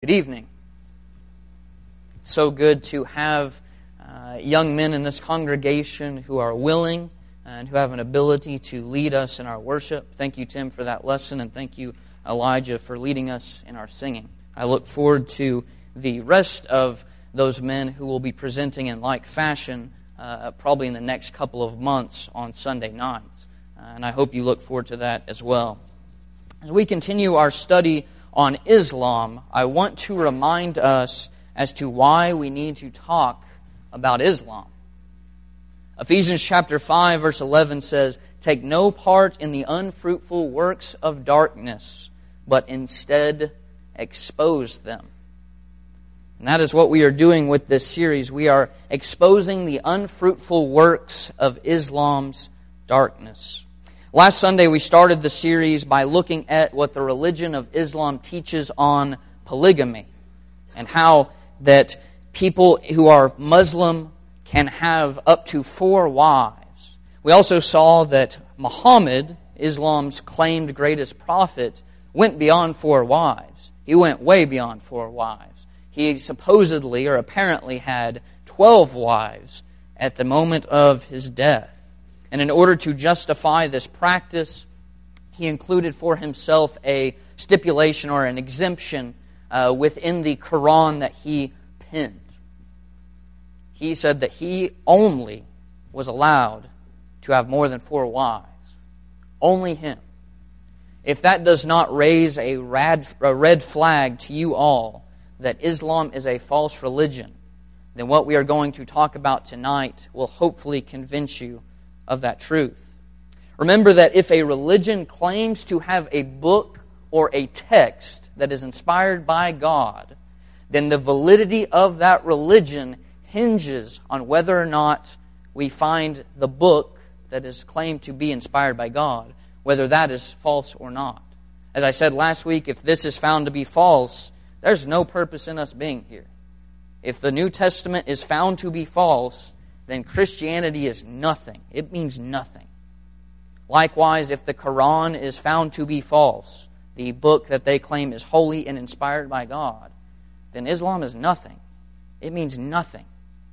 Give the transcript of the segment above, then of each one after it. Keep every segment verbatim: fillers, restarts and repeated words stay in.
Good evening. It's so good to have uh, young men in this congregation who are willing and who have an ability to lead us in our worship. Thank you, Tim, for that lesson, and thank you, Elijah, for leading us in our singing. I look forward to the rest of those men who will be presenting in like fashion uh, probably in the next couple of months on Sunday nights. Uh, and I hope you look forward to that as well. As we continue our study on Islam, I want to remind us as to why we need to talk about Islam. Ephesians chapter five, verse eleven says, "Take no part in the unfruitful works of darkness, but instead expose them." And that is what we are doing with this series. We are exposing the unfruitful works of Islam's darkness. Last Sunday we started the series by looking at what the religion of Islam teaches on polygamy and how that people who are Muslim can have up to four wives. We also saw that Muhammad, Islam's claimed greatest prophet, went beyond four wives. He went way beyond four wives. He supposedly or apparently had twelve wives at the moment of his death. And in order to justify this practice, he included for himself a stipulation or an exemption uh, within the Quran that he penned. He said that he only was allowed to have more than four wives. Only him. If that does not raise a red, a red flag to you all that Islam is a false religion, then what we are going to talk about tonight will hopefully convince you of that truth. Remember that if a religion claims to have a book or a text that is inspired by God, then the validity of that religion hinges on whether or not we find the book that is claimed to be inspired by God, whether that is false or not. As I said last week, if this is found to be false, there's no purpose in us being here. If the New Testament is found to be false, then Christianity is nothing. It means nothing. Likewise, if the Quran is found to be false, the book that they claim is holy and inspired by God, then Islam is nothing. It means nothing.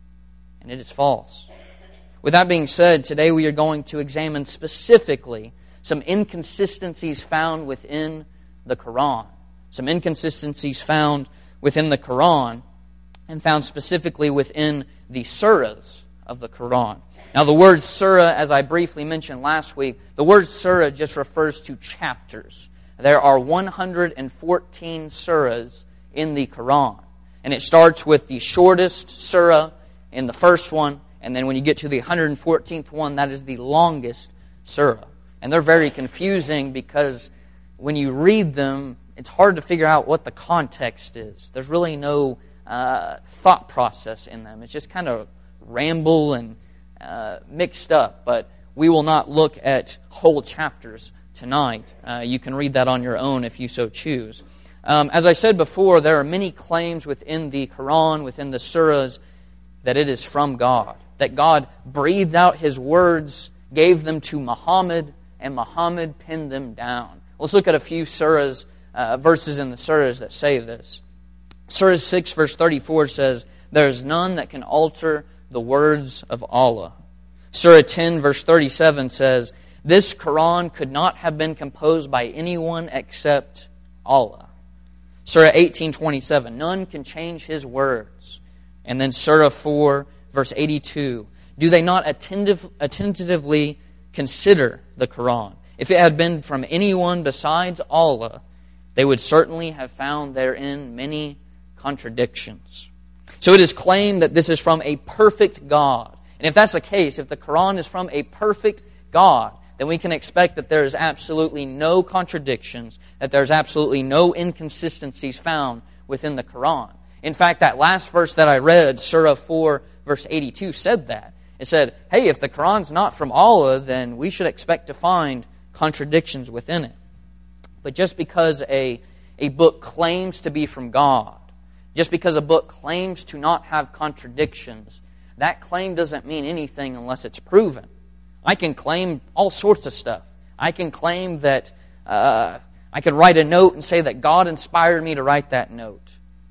And it is false. With that being said, today we are going to examine specifically some inconsistencies found within the Quran. Some inconsistencies found within the Quran and found specifically within the surahs of the Quran. Now the word surah, as I briefly mentioned last week, the word surah just refers to chapters. There are one hundred fourteen surahs in the Quran. And it starts with the shortest surah in the first one, and then when you get to the one hundred fourteenth one, that is the longest surah. And they're very confusing because when you read them, it's hard to figure out what the context is. There's really no uh, thought process in them. It's just kind of ramble and uh, mixed up, but we will not look at whole chapters tonight. Uh, you can read that on your own if you so choose. Um, as I said before, there are many claims within the Quran, within the surahs, that it is from God, that God breathed out His words, gave them to Muhammad, and Muhammad penned them down. Let's look at a few surahs, uh, verses in the surahs that say this. Surah six, verse thirty-four says, "There is none that can alter the words of Allah." Surah ten, verse thirty-seven says, "This Quran could not have been composed by anyone except Allah." Surah eighteen, twenty-seven, "None can change His words." And then Surah four, verse eighty-two, "Do they not attentive, attentively consider the Quran? If it had been from anyone besides Allah, they would certainly have found therein many contradictions." So it is claimed that this is from a perfect God. And if that's the case, if the Quran is from a perfect God, then we can expect that there is absolutely no contradictions, that there's absolutely no inconsistencies found within the Quran. In fact, that last verse that I read, Surah four, verse eighty-two, said that. It said, hey, if the Quran's not from Allah, then we should expect to find contradictions within it. But just because a, a book claims to be from God, just because a book claims to not have contradictions, that claim doesn't mean anything unless it's proven. I can claim all sorts of stuff. I can claim that uh, I could write a note and say that God inspired me to write that note.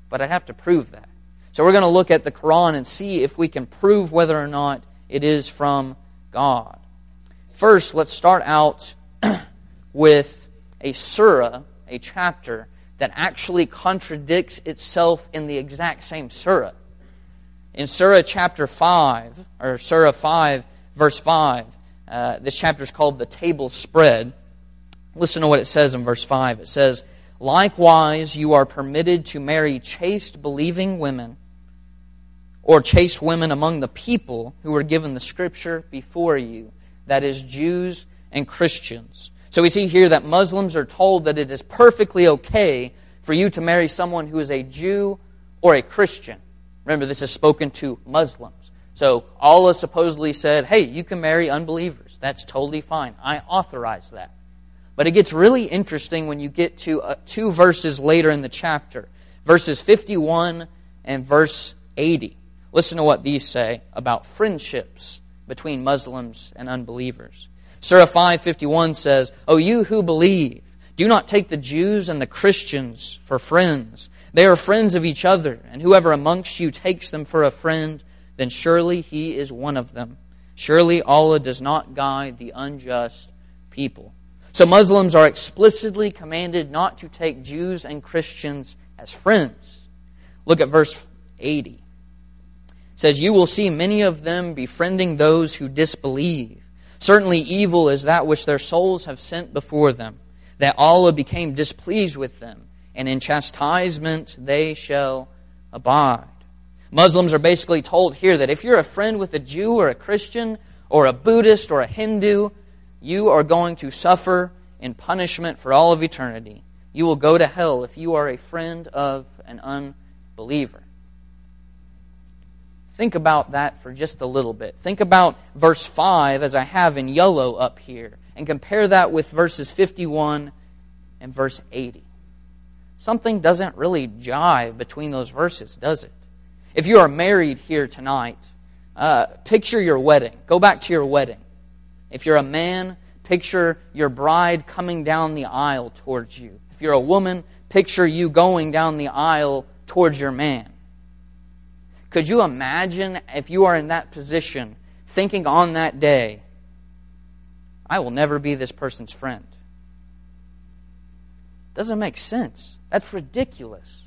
but I'd have to prove that. So we're going to look at the Quran and see if we can prove whether or not it is from God. First, let's start out with a surah, a chapter, that actually contradicts itself in the exact same surah. In Surah chapter five, or Surah five, verse five, uh, this chapter is called the Table Spread. Listen to what it says in verse five. It says, "Likewise, you are permitted to marry chaste believing women, or chaste women among the people who were given the Scripture before you, that is, Jews and Christians." So we see here that Muslims are told that it is perfectly okay for you to marry someone who is a Jew or a Christian. Remember, this is spoken to Muslims. So Allah supposedly said, hey, you can marry unbelievers. That's totally fine. I authorize that. But it gets really interesting when you get to uh, two verses later in the chapter. Verses fifty-one and verse eighty. Listen to what these say about friendships between Muslims and unbelievers. Surah five fifty-one says, "O you who believe, do not take the Jews and the Christians for friends. They are friends of each other, and whoever amongst you takes them for a friend, then surely he is one of them. Surely Allah does not guide the unjust people." So Muslims are explicitly commanded not to take Jews and Christians as friends. Look at verse eighty. It says, "You will see many of them befriending those who disbelieve. Certainly evil is that which their souls have sent before them, that Allah became displeased with them, and in chastisement they shall abide." Muslims are basically told here that if you're a friend with a Jew or a Christian or a Buddhist or a Hindu, you are going to suffer in punishment for all of eternity. You will go to hell if you are a friend of an unbeliever. Think about that for just a little bit. Think about verse five, as I have in yellow up here, and compare that with verses fifty-one and verse eighty. Something doesn't really jive between those verses, does it? If you are married here tonight, uh, picture your wedding. Go back to your wedding. If you're a man, picture your bride coming down the aisle towards you. If you're a woman, picture you going down the aisle towards your man. Could you imagine if you are in that position, thinking on that day, I will never be this person's friend? Doesn't make sense. That's ridiculous.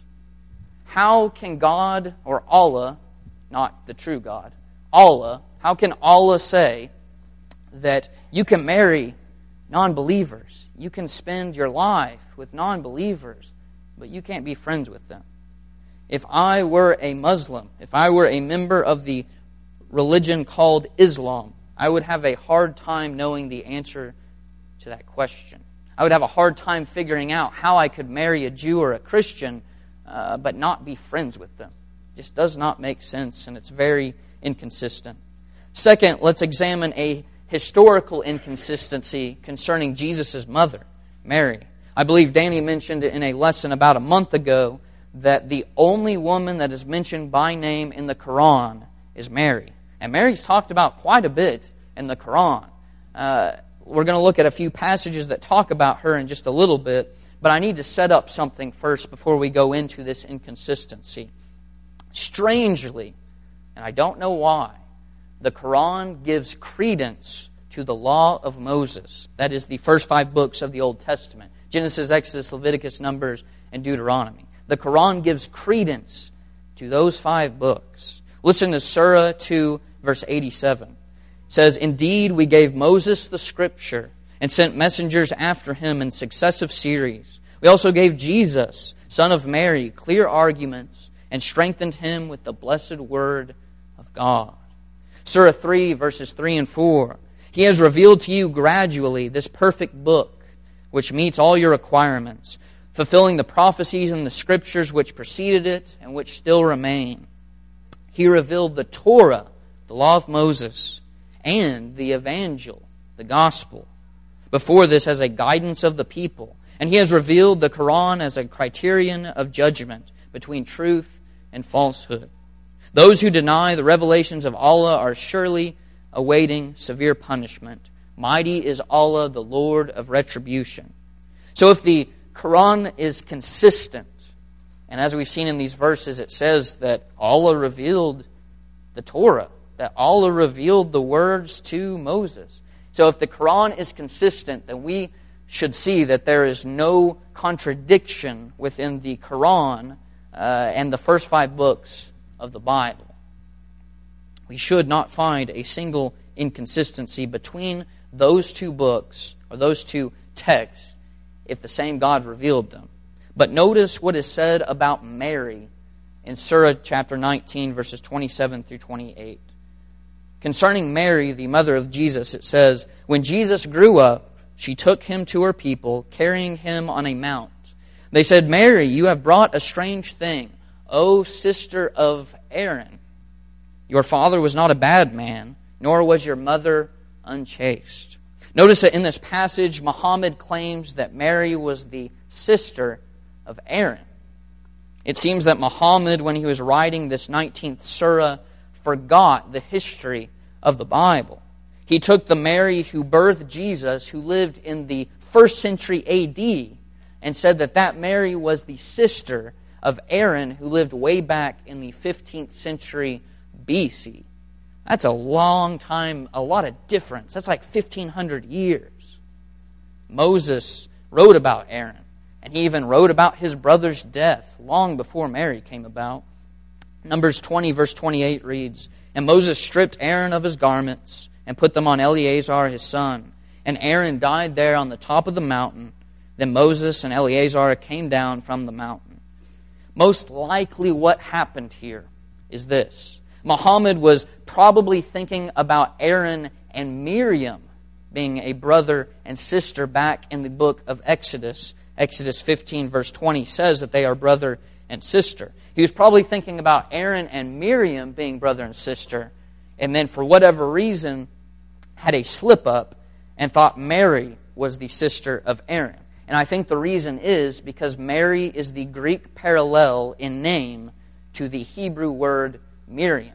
How can God, or Allah, not the true God, Allah, how can Allah say that you can marry non-believers, you can spend your life with non-believers, but you can't be friends with them? If I were a Muslim, if I were a member of the religion called Islam, I would have a hard time knowing the answer to that question. I would have a hard time figuring out how I could marry a Jew or a Christian, uh, but not be friends with them. It just does not make sense, and it's very inconsistent. Second, let's examine a historical inconsistency concerning Jesus' mother, Mary. I believe Danny mentioned it in a lesson about a month ago, that the only woman that is mentioned by name in the Quran is Mary. And Mary's talked about quite a bit in the Quran. Uh, we're going to look at a few passages that talk about her in just a little bit, but I need to set up something first before we go into this inconsistency. Strangely, and I don't know why, the Quran gives credence to the law of Moses. That is the first five books of the Old Testament: Genesis, Exodus, Leviticus, Numbers, and Deuteronomy. The Quran gives credence to those five books. Listen to Surah two, verse eighty-seven. It says, "Indeed, we gave Moses the Scripture and sent messengers after him in successive series. We also gave Jesus, son of Mary, clear arguments and strengthened him with the blessed word of God." Surah three, verses three and four. "He has revealed to you gradually this perfect book, which meets all your requirements, fulfilling the prophecies and the scriptures which preceded it and which still remain. He revealed the Torah, the law of Moses, and the Evangel, the gospel, before this as a guidance of the people. And He has revealed the Quran as a criterion of judgment between truth and falsehood. Those who deny the revelations of Allah are surely awaiting severe punishment. Mighty is Allah, the Lord of retribution." So if the Quran is consistent And as we've seen in these verses, it says that Allah revealed the Torah, that Allah revealed the words to Moses. So if the Quran is consistent, then we should see that there is no contradiction within the Quran uh, and the first five books of the Bible. We should not find a single inconsistency between those two books, or those two texts, if the same God revealed them. But notice what is said about Mary in Surah chapter nineteen, verses twenty-seven through twenty-eight. Concerning Mary, the mother of Jesus, it says, "When Jesus grew up, she took him to her people, carrying him on a mount. They said, 'Mary, you have brought a strange thing, O sister of Aaron. Your father was not a bad man, nor was your mother unchaste.'" Notice that in this passage, Muhammad claims that Mary was the sister of Aaron. It seems that Muhammad, when he was writing this nineteenth surah, forgot the history of the Bible. He took the Mary who birthed Jesus, who lived in the first century A D, and said that that Mary was the sister of Aaron, who lived way back in the fifteenth century B C. That's a long time, a lot of difference. That's like fifteen hundred years. Moses wrote about Aaron, and he even wrote about his brother's death long before Mary came about. Numbers twenty, verse twenty-eight reads, "And Moses stripped Aaron of his garments and put them on Eleazar his son. And Aaron died there on the top of the mountain. Then Moses and Eleazar came down from the mountain." Most likely what happened here is this. Muhammad was probably thinking about Aaron and Miriam being a brother and sister back in the book of Exodus. Exodus fifteen, verse twenty says that they are brother and sister. He was probably thinking about Aaron and Miriam being brother and sister, and then for whatever reason had a slip-up and thought Mary was the sister of Aaron. And I think the reason is because Mary is the Greek parallel in name to the Hebrew word Miriam.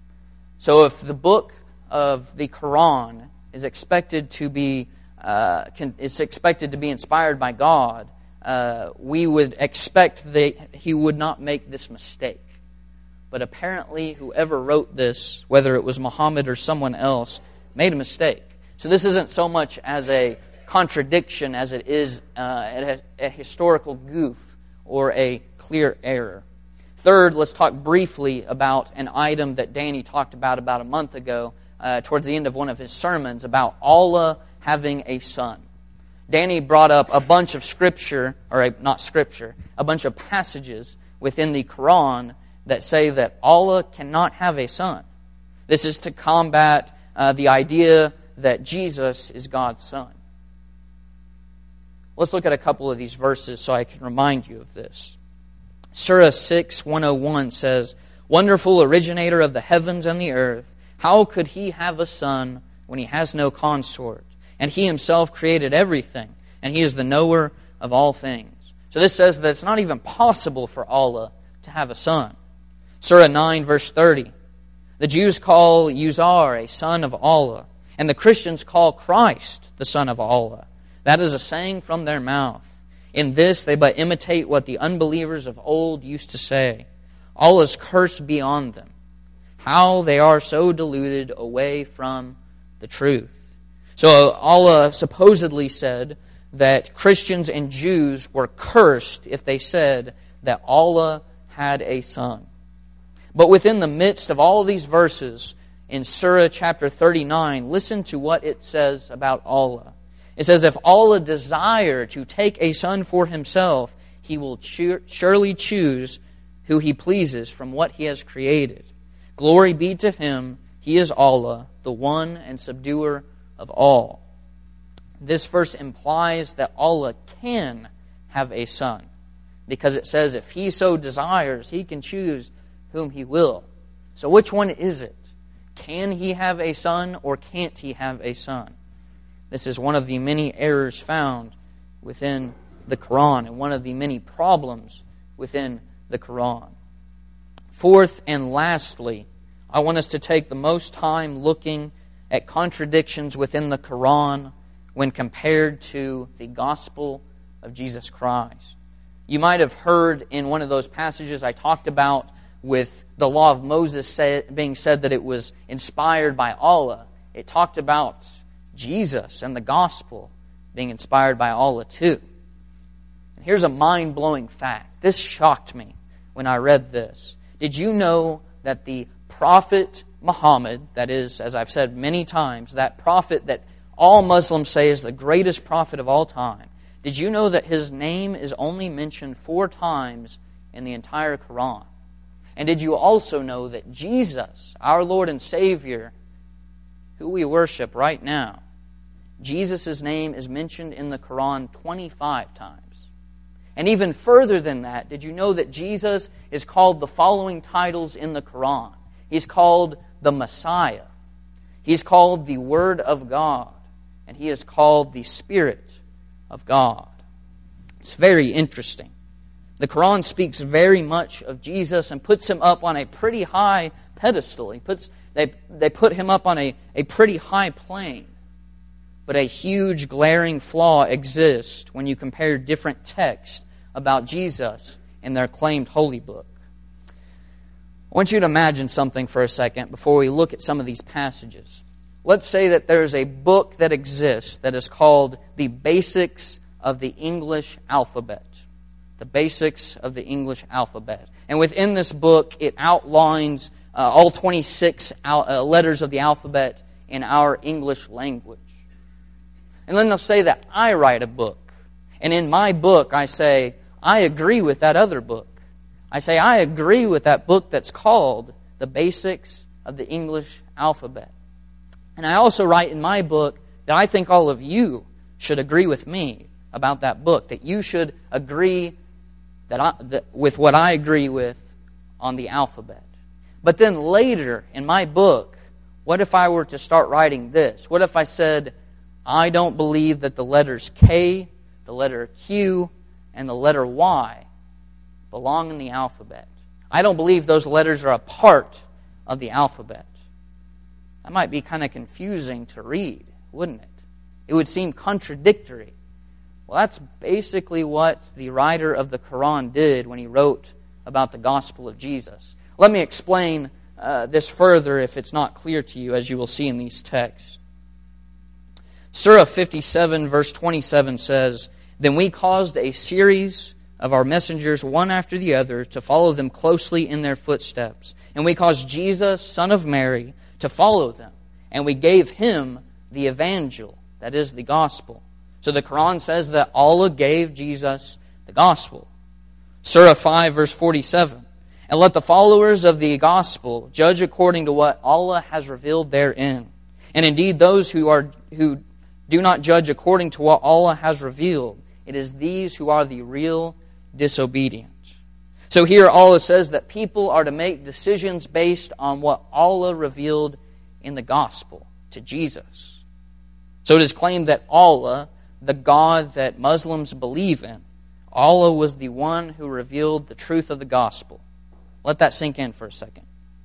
So if the book of the Quran is expected to be uh, can, is expected to be inspired by God, uh, we would expect that he would not make this mistake. But apparently, whoever wrote this, whether it was Muhammad or someone else, made a mistake. So this isn't so much as a contradiction as it is uh, a, a historical goof or a clear error. Third, let's talk briefly about an item that Danny talked about about a month ago uh, towards the end of one of his sermons about Allah having a son. Danny brought up a bunch of scripture, or a, not scripture, a bunch of passages within the Quran that say that Allah cannot have a son. This is to combat uh, the idea that Jesus is God's son. Let's look at a couple of these verses so I can remind you of this. Surah six, one oh one says, "Wonderful originator of the heavens and the earth, how could he have a son when he has no consort? And he himself created everything, and he is the knower of all things." So this says that it's not even possible for Allah to have a son. Surah nine, verse thirty, "The Jews call Uzar a son of Allah, and the Christians call Christ the son of Allah. That is a saying from their mouth. In this they but imitate what the unbelievers of old used to say. Allah's curse be on them. How they are so deluded away from the truth." So Allah supposedly said that Christians and Jews were cursed if they said that Allah had a son. But within the midst of all of these verses in Surah chapter thirty-nine, listen to what it says about Allah. It says, if Allah desire to take a son for himself, he will cho- surely choose who he pleases from what he has created. Glory be to him, he is Allah, the one and subduer of all. This verse implies that Allah can have a son, because it says if he so desires, he can choose whom he will. So which one is it? Can he have a son or can't he have a son? This is one of the many errors found within the Quran and one of the many problems within the Quran. Fourth and lastly, I want us to take the most time looking at contradictions within the Quran when compared to the gospel of Jesus Christ. You might have heard in one of those passages I talked about with the law of Moses say, being said that it was inspired by Allah. It talked about Jesus and the gospel being inspired by Allah too. And here's a mind-blowing fact. This shocked me when I read this. Did you know that the Prophet Muhammad, that is, as I've said many times, that prophet that all Muslims say is the greatest prophet of all time, did you know that his name is only mentioned four times in the entire Quran? And did you also know that Jesus, our Lord and Savior, who we worship right now, Jesus' name is mentioned in the Quran twenty-five times? And even further than that, did you know that Jesus is called the following titles in the Quran? He's called the Messiah. He's called the Word of God. And He is called the Spirit of God. It's very interesting. The Quran speaks very much of Jesus and puts Him up on a pretty high pedestal. He puts, they, they put Him up on a, a pretty high plane. But a huge glaring flaw exists when you compare different texts about Jesus in their claimed holy book. I want you to imagine something for a second before we look at some of these passages. Let's say that there's a book that exists that is called The Basics of the English Alphabet. The Basics of the English Alphabet. And within this book, it outlines uh, all twenty-six al- uh, letters of the alphabet in our English language. And then they'll say that I write a book. And in my book, I say, I agree with that other book. I say, I agree with that book that's called The Basics of the English Alphabet. And I also write in my book that I think all of you should agree with me about that book, that you should agree that I, that, with what I agree with on the alphabet. But then later in my book, what if I were to start writing this? What if I said, I don't believe that the letters K, the letter Q, and the letter Y belong in the alphabet. I don't believe those letters are a part of the alphabet. That might be kind of confusing to read, wouldn't it? It would seem contradictory. Well, that's basically what the writer of the Quran did when he wrote about the gospel of Jesus. Let me explain uh, this further if it's not clear to you, as you will see in these texts. Surah fifty-seven, verse twenty-seven says, Then we caused a series of our messengers, one after the other, to follow them closely in their footsteps. And we caused Jesus, son of Mary, to follow them. And we gave Him the evangel, that is, the gospel. So the Quran says that Allah gave Jesus the gospel. Surah five, verse forty-seven. And let the followers of the gospel judge according to what Allah has revealed therein. And indeed, those who are who do not judge according to what Allah has revealed, it is these who are the real disobedient. So here Allah says that people are to make decisions based on what Allah revealed in the gospel to Jesus. So it is claimed that Allah, the God that Muslims believe in, Allah was the one who revealed the truth of the gospel. Let that sink in for a second.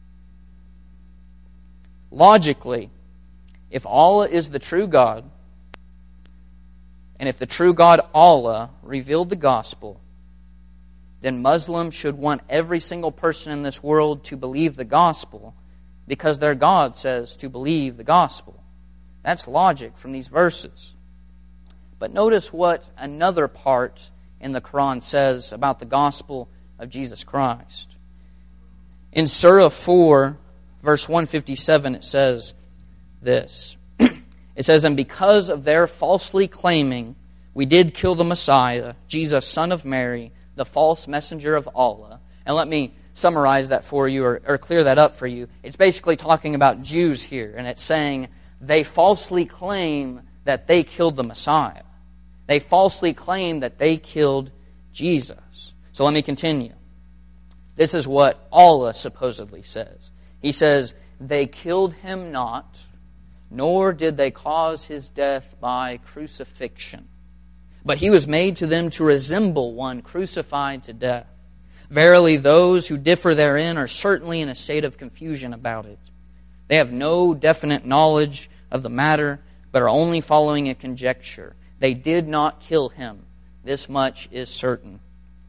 Logically, if Allah is the true God, and if the true God Allah revealed the gospel, then Muslims should want every single person in this world to believe the gospel because their God says to believe the gospel. That's logic from these verses. But notice what another part in the Quran says about the gospel of Jesus Christ. In Surah four, verse one fifty-seven, it says this. It says, And because of their falsely claiming, we did kill the Messiah, Jesus, son of Mary, the false messenger of Allah. And let me summarize that for you, or, or clear that up for you. It's basically talking about Jews here, and it's saying they falsely claim that they killed the Messiah. They falsely claim that they killed Jesus. So let me continue. This is what Allah supposedly says. He says, They killed Him not, nor did they cause His death by crucifixion. But He was made to them to resemble one crucified to death. Verily, those who differ therein are certainly in a state of confusion about it. They have no definite knowledge of the matter, but are only following a conjecture. They did not kill Him. This much is certain.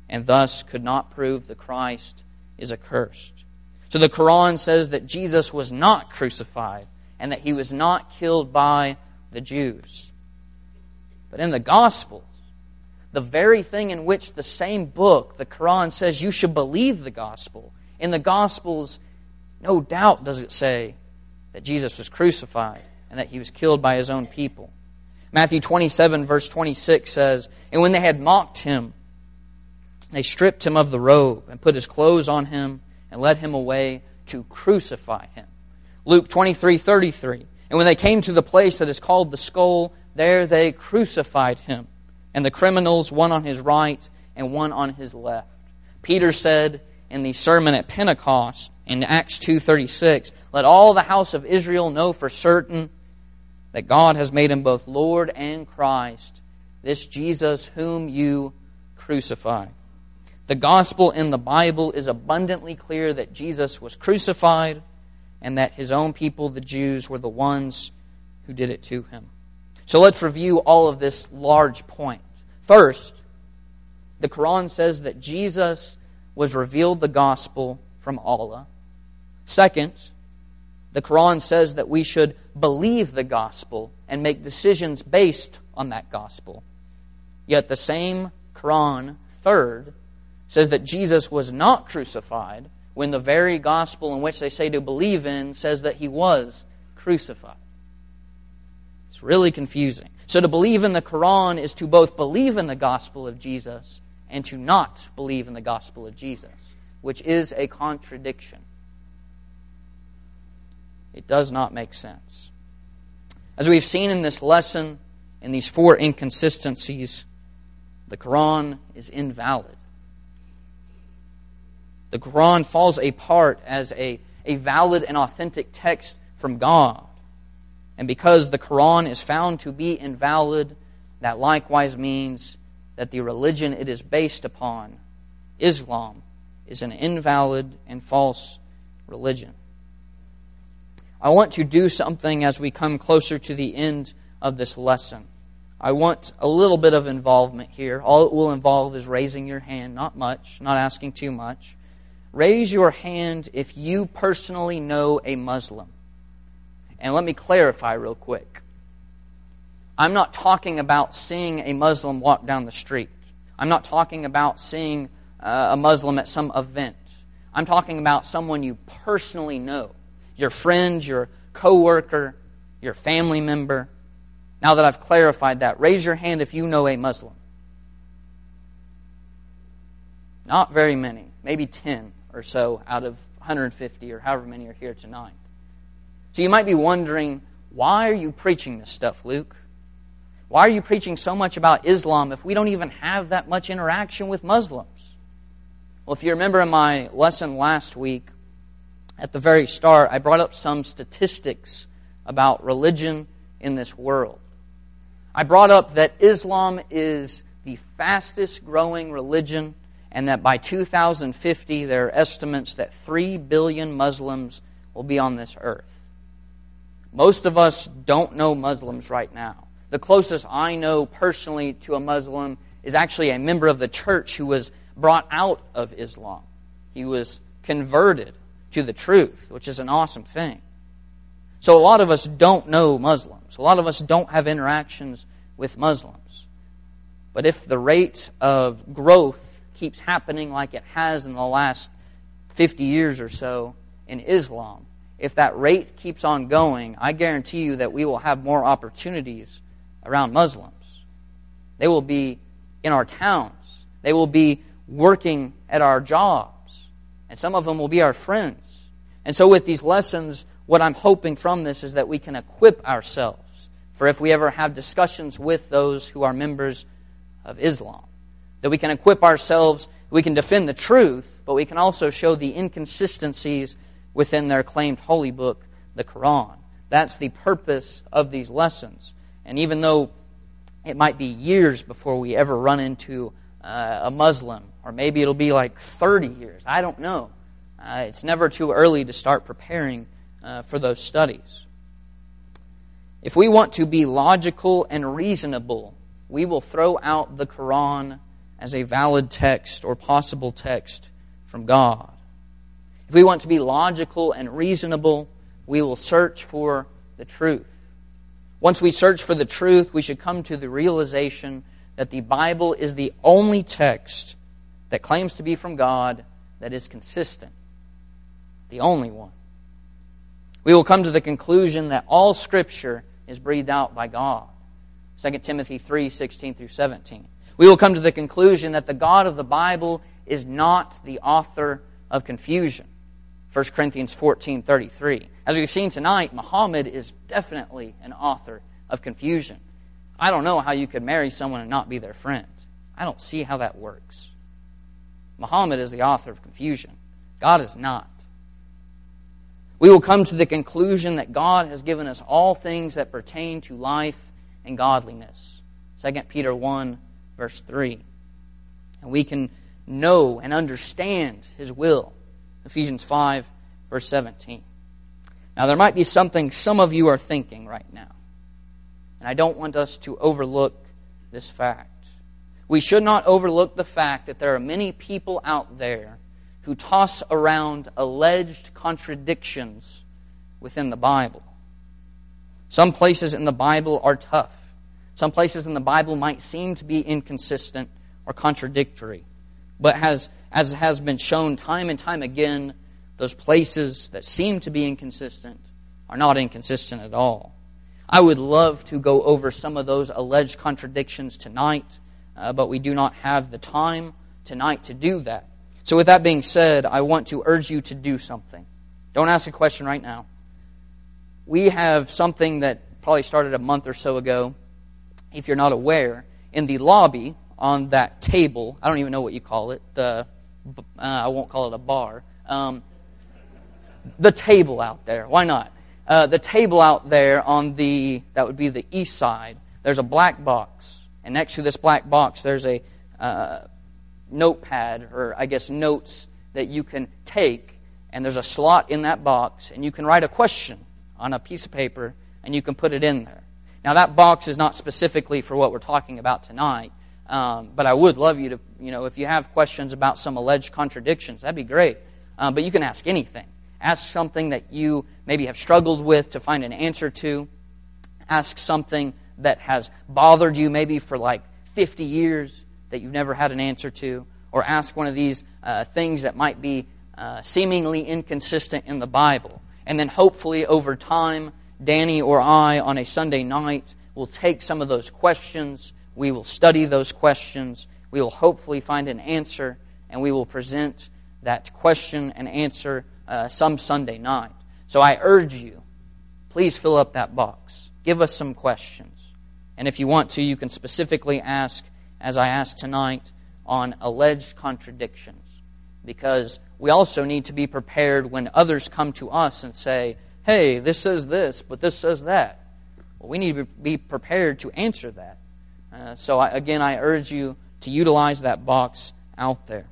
and thus could not prove the Christ is accursed. So the Quran says that Jesus was not crucified and that he was not killed by the Jews. But in the Gospels, the very thing in which the same book, the Quran, says you should believe the Gospel, in the Gospels, no doubt does it say that Jesus was crucified and that he was killed by his own people. Matthew twenty-seven, verse twenty-six says, "And when they had mocked him, they stripped him of the robe and put his clothes on him and led him away to crucify him." Luke twenty-three, thirty-three, "And when they came to the place that is called the Skull, there they crucified him, and the criminals, one on his right and one on his left." Peter said in the sermon at Pentecost in Acts two thirty-six, "Let all the house of Israel know for certain that God has made him both Lord and Christ, this Jesus whom you crucified." The gospel in the Bible is abundantly clear that Jesus was crucified and that his own people, the Jews, were the ones who did it to him. So let's review all of this large point. First, the Quran says that Jesus was revealed the gospel from Allah. Second, the Quran says that we should believe the gospel and make decisions based on that gospel. Yet the same Quran, third, says that Jesus was not crucified when the very gospel in which they say to believe in says that he was crucified. It's really confusing. So to believe in the Quran is to both believe in the gospel of Jesus and to not believe in the gospel of Jesus, which is a contradiction. It does not make sense. As we've seen in this lesson, in these four inconsistencies, the Quran is invalid. The Quran falls apart as a, a valid and authentic text from God. And because the Quran is found to be invalid, that likewise means that the religion it is based upon, Islam, is an invalid and false religion. I want to do something as we come closer to the end of this lesson. I want a little bit of involvement here. All it will involve is raising your hand, not much, not asking too much. Raise your hand if you personally know a Muslim. And let me clarify real quick. I'm not talking about seeing a Muslim walk down the street. I'm not talking about seeing uh, a Muslim at some event. I'm talking about someone you personally know. Your friend, your coworker, your family member. Now that I've clarified that, raise your hand if you know a Muslim. Not very many, maybe ten or so out of one hundred fifty or however many are here tonight. So you might be wondering, why are you preaching this stuff, Luke? Why are you preaching so much about Islam if we don't even have that much interaction with Muslims? Well, if you remember in my lesson last week, at the very start, I brought up some statistics about religion in this world. I brought up that Islam is the fastest growing religion and that by two thousand fifty there are estimates that three billion Muslims will be on this earth. Most of us don't know Muslims right now. The closest I know personally to a Muslim is actually a member of the church who was brought out of Islam. He was converted to the truth, which is an awesome thing. So a lot of us don't know Muslims. A lot of us don't have interactions with Muslims. But if the rate of growth keeps happening like it has in the last fifty years or so in Islam, if that rate keeps on going, I guarantee you that we will have more opportunities around Muslims. They will be in our towns. They will be working at our jobs. And some of them will be our friends. And so with these lessons, what I'm hoping from this is that we can equip ourselves for if we ever have discussions with those who are members of Islam. That we can equip ourselves, we can defend the truth, but we can also show the inconsistencies within their claimed holy book, the Quran. That's the purpose of these lessons. And even though it might be years before we ever run into uh, a Muslim, or maybe it'll be like thirty years, I don't know. Uh, it's never too early to start preparing uh, for those studies. If we want to be logical and reasonable, we will throw out the Quran as a valid text or possible text from God. If we want to be logical and reasonable, we will search for the truth. Once we search for the truth, we should come to the realization that the Bible is the only text that claims to be from God that is consistent. The only one. We will come to the conclusion that all Scripture is breathed out by God. Second Timothy three, sixteen through seventeen. We will come to the conclusion that the God of the Bible is not the author of confusion. First Corinthians fourteen, thirty-three. As we've seen tonight, Muhammad is definitely an author of confusion. I don't know how you could marry someone and not be their friend. I don't see how that works. Muhammad is the author of confusion. God is not. We will come to the conclusion that God has given us all things that pertain to life and godliness. Second Peter one, verse three. And we can know and understand His will. Ephesians five, verse seventeen. Now there might be something some of you are thinking right now. And I don't want us to overlook this fact. We should not overlook the fact that there are many people out there who toss around alleged contradictions within the Bible. Some places in the Bible are tough. Some places in the Bible might seem to be inconsistent or contradictory. But as, as has been shown time and time again, those places that seem to be inconsistent are not inconsistent at all. I would love to go over some of those alleged contradictions tonight, uh, but we do not have the time tonight to do that. So with that being said, I want to urge you to do something. Don't ask a question right now. We have something that probably started a month or so ago, if you're not aware, in the lobby on that table. I don't even know what you call it. The uh, I won't call it a bar. Um, the table out there. Why not? Uh, the table out there on the, that would be the east side, there's a black box. And next to this black box, there's a uh, notepad, or I guess notes that you can take. And there's a slot in that box, and you can write a question on a piece of paper, and you can put it in there. Now, that box is not specifically for what we're talking about tonight, um, but I would love you to, you know, if you have questions about some alleged contradictions, that'd be great. Um, but you can ask anything. Ask something that you maybe have struggled with to find an answer to. Ask something that has bothered you maybe for like fifty years that you've never had an answer to. Or ask one of these uh, things that might be uh, seemingly inconsistent in the Bible. And then hopefully over time, Danny or I on a Sunday night will take some of those questions. We will study those questions. We will hopefully find an answer, and we will present that question and answer uh, some Sunday night. So I urge you, please fill up that box. Give us some questions. And if you want to, you can specifically ask, as I asked tonight, on alleged contradictions. Because we also need to be prepared when others come to us and say, hey, this says this, but this says that. Well, we need to be prepared to answer that. Uh, so I, again, I urge you to utilize that box out there.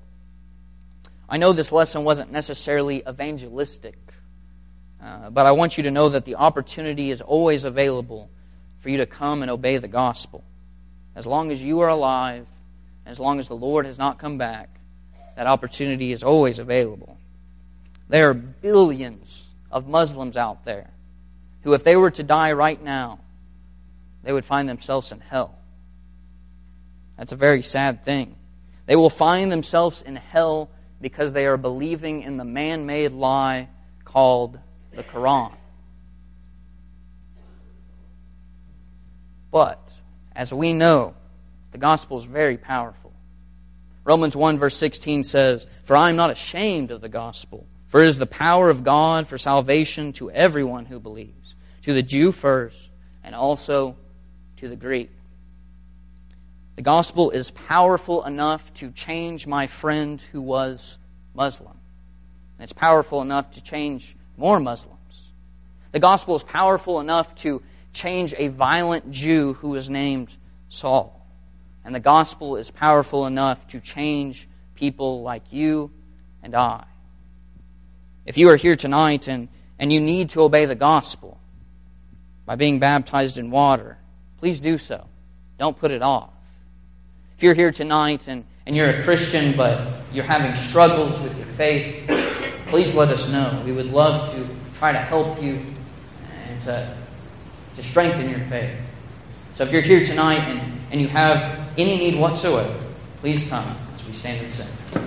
I know this lesson wasn't necessarily evangelistic, uh, but I want you to know that the opportunity is always available for you to come and obey the gospel. As long as you are alive, and as long as the Lord has not come back, that opportunity is always available. There are billions of Muslims out there who, if they were to die right now, they would find themselves in hell. That's a very sad thing. They will find themselves in hell because they are believing in the man-made lie called the Quran. But, as we know, the gospel is very powerful. Romans one verse sixteen says, "For I am not ashamed of the gospel, for it is the power of God for salvation to everyone who believes, to the Jew first, and also to the Greek." The gospel is powerful enough to change my friend who was Muslim. And it's powerful enough to change more Muslims. The gospel is powerful enough to change a violent Jew who was named Saul. And the gospel is powerful enough to change people like you and I. If you are here tonight and, and you need to obey the gospel by being baptized in water, please do so. Don't put it off. If you're here tonight and, and you're a Christian, but you're having struggles with your faith, please let us know. We would love to try to help you and to, to strengthen your faith. So if you're here tonight and, and you have any need whatsoever, please come as we stand and sing.